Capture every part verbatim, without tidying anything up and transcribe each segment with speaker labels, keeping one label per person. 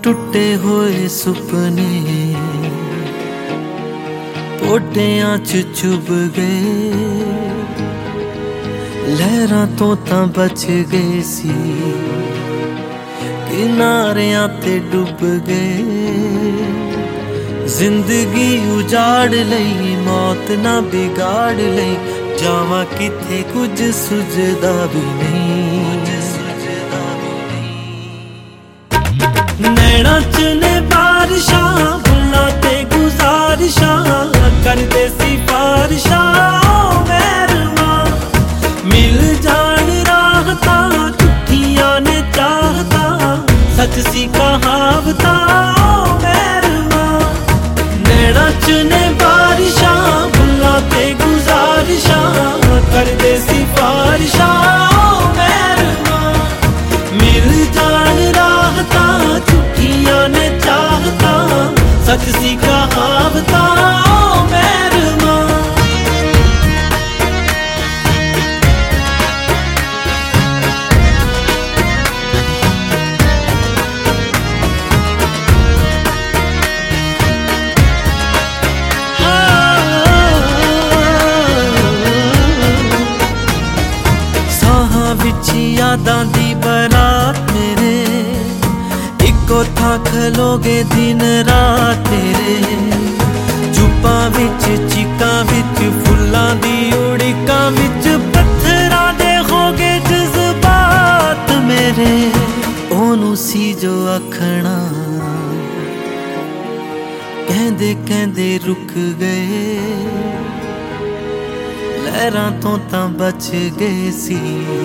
Speaker 1: टुटे हुए सुपने पोटियां च चुभ गए, लहरां तो तां बच गए सी, किनारियां ते डुब गए। जिंदगी उजाड़ लई मौत ना बिगाड़ लई, जावां किथे कुछ सुझदा भी नहीं। नैना च ने बारिशां भुल्लां ते गुजारिशां करदे सिफारिशां मैरवा, मिल जान राहतां झूठियां ने चाहतां सच सी कहावतां मैरवा। नैना च ने बारिशां भुल्लां ते गुजारिशां करदे सिफारिशां मैरवा, मिल जान राहतां झूठियां ने चाहतां सच सी कहावतां मैरवा। साहां विच यादां दी बरात मेरे, इको था खलोगे दिन रात तेरे। चुप्पां विच चीकां विच फुल्लां दी उड़िकां विच पत्थरां दे होगे जज्बात मेरे। ओनू सी जो आखना कहंदे कहंदे रुक गए, लहरां तो तां बच गए सी,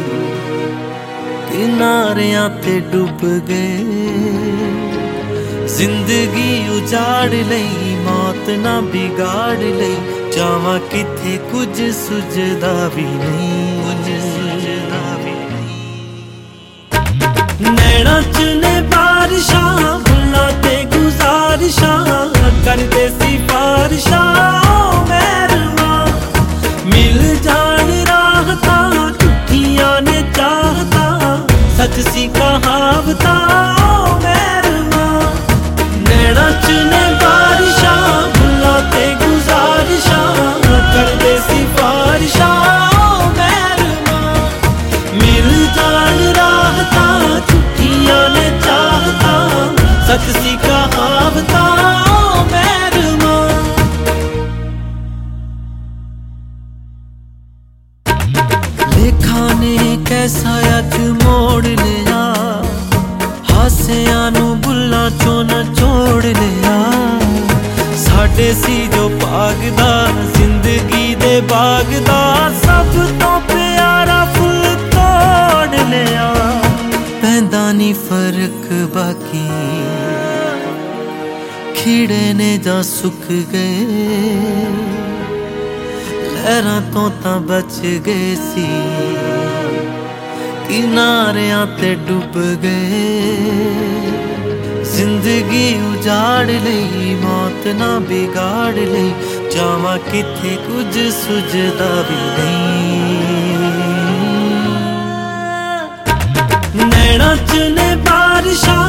Speaker 1: किनारियां ते डुब गए। जिंदगी उजाड़ लई मौत ना बिगाड़ लई, जावां किथे कुछ सुझदा भी नहीं। नैना च ने बारिशां भुल्लां ते गुजारिशां करदे सिफारिशां मैरवा, मिल जान राहतां झूठियां ने चाहतां सच सी कहावतां मैरवा। नैना च ने बारिशां भुल्लां ते गुजारिशां करदे सिफारिशां मैरवा, मिल जान राहतां झूठियां ने चाहतां सच सी कहावतां मैरवा। लेखा ने कैसा अज मोड़ लिया, हासियां नू बुल्लां चों नचोड़ लिया। साडे सी जो भागदा जिंदगी दे बागदा, सब तो प्यारा फुल तोड़ लिया। पैंदा नी फर्क बाकी खिड़े ने जा सुक गए, लहरां तो तां बच गए सी, किनारियां ते डुब गए। जिंदगी उजाड़ लई मौत ना बिगाड़ लई, जावां किथे कुछ सुझदा भी नहीं। नैना च ने बारिशां